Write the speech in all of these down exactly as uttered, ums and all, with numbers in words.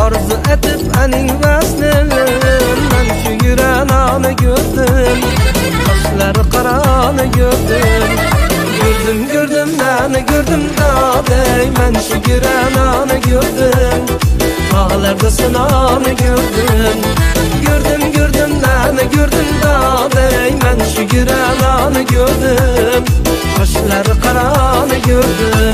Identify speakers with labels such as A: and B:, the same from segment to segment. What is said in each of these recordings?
A: arzu etib aning vasnin men shu yuranani gördüm qoshlari qarani gördüm gördüm gördüm nani gördüm daday men shu yuranani gördüm dağlarda sınanı gördüm gördüm gördüm nani gördüm daday men shu yuranani gördüm qoshlari qarani gördüm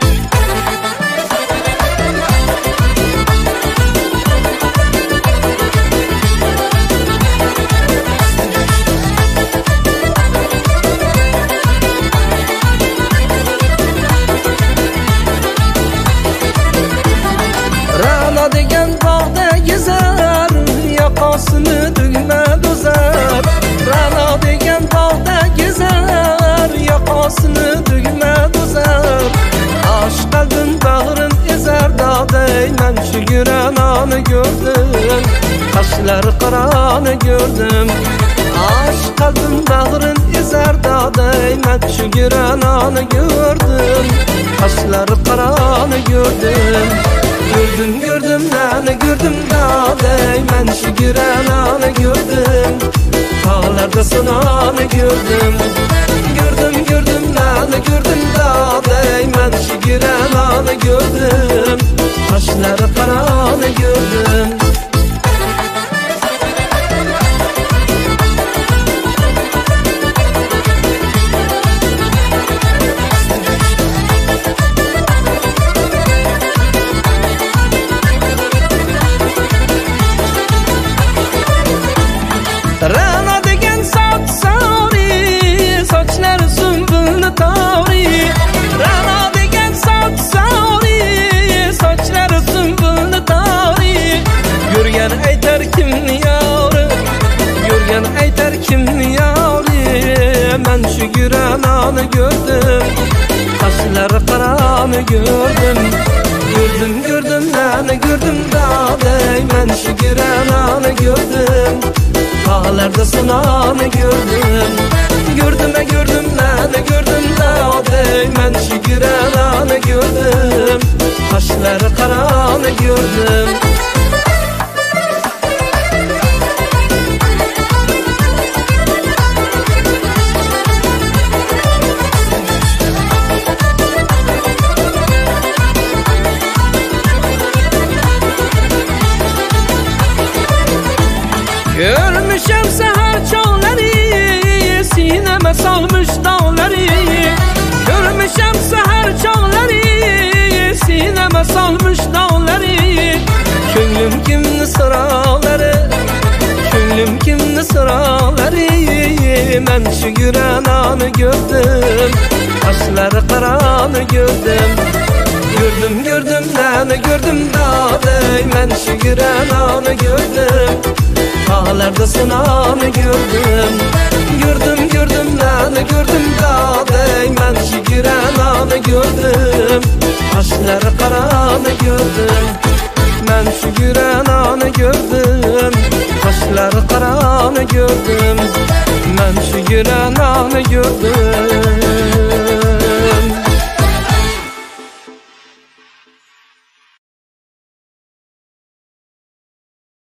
A: Rana degan bog'da gezer yoqasini tugma do'zar Rana degan bog'da gezer yoqasini tugma do'zar Aşk qalbim bag'rim ezar daday men shu yuranani gördüm qoshlari qarani gördüm Aşk qalbim bag'rim ezar daday men shu yuranani gördüm qoshlari qarani gördüm Gördüm gördüm nani gördüm daday men shu yuranani gördüm dağlarda sınanı gördüm Gördüm gördüm nani gördüm daday men shu yuranani gördüm qoshlari qarani gördüm Rana degan soch sari sochlari sumbulni tori Rana degan soch sari sochlari sumbulni tori Yurgan aytar kimni yori Yurgan aytar kimni yori men shu yuranani gördüm qoshlari qarani gördüm Gördüm gördüm nani gördüm daday men shu yuranani gördüm dağlarda sınanı gördüm Gördüm e gördüm nani gördüm daday men shu yuranani gördüm qoshlari qarani gördüm Görmüşem seher çağları sineme salmış dağları Görmüşem seher çağları sineme salmış dağları Könlüm kimni sıraları Könlüm kimni sıraları Men şu yuranani gördüm qoshlari qarani gördüm Gördüm gördüm nani gördüm daday men shu yuranani gördüm dağlarda sınanı gördüm Gördüm gördüm nani gördüm daday men shu yuranani gördüm qoshlari qarani gördüm Men shu yuranani gördüm qoshlari qarani gördüm Men shu yuranani gördüm